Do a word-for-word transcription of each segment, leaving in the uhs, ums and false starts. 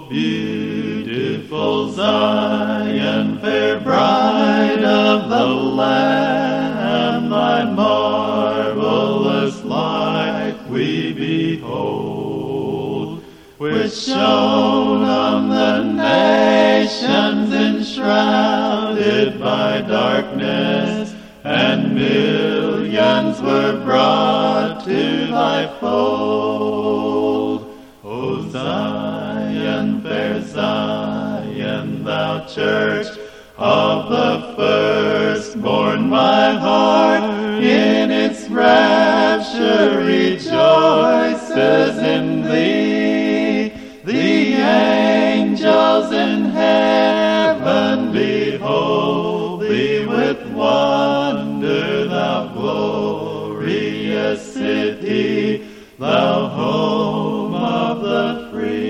beautiful Zion, fair bride of the Lamb, thy marvelous light we behold, which shone on the nations enshrouded by darkness, and millions were brought to thy fold. O Zion, fair Zion, thou church of the firstborn, my heart in its rapture rejoices in thee. The angels in heaven behold thee with wonder, thou glorious city, thou home of the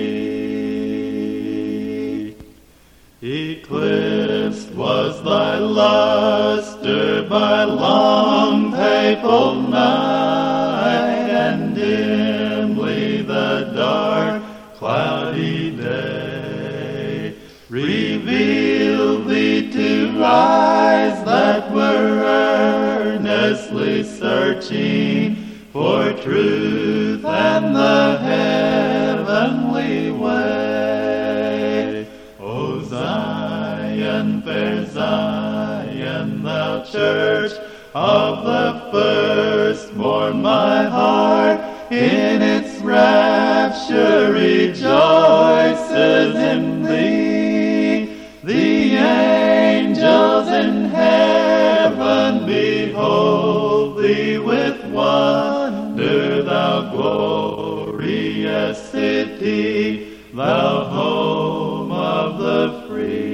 free. Eclipsed was thy luster by long papal night, and dimly the dark cloudy day revealed thee to eyes that were earnestly searching for truth and the heavenly way. O Zion, fair Zion, thou church of the firstborn, my heart in its rapture rejoices in thee. The angels in heaven behold thee with wonder, thou glorious city, thou home of the free.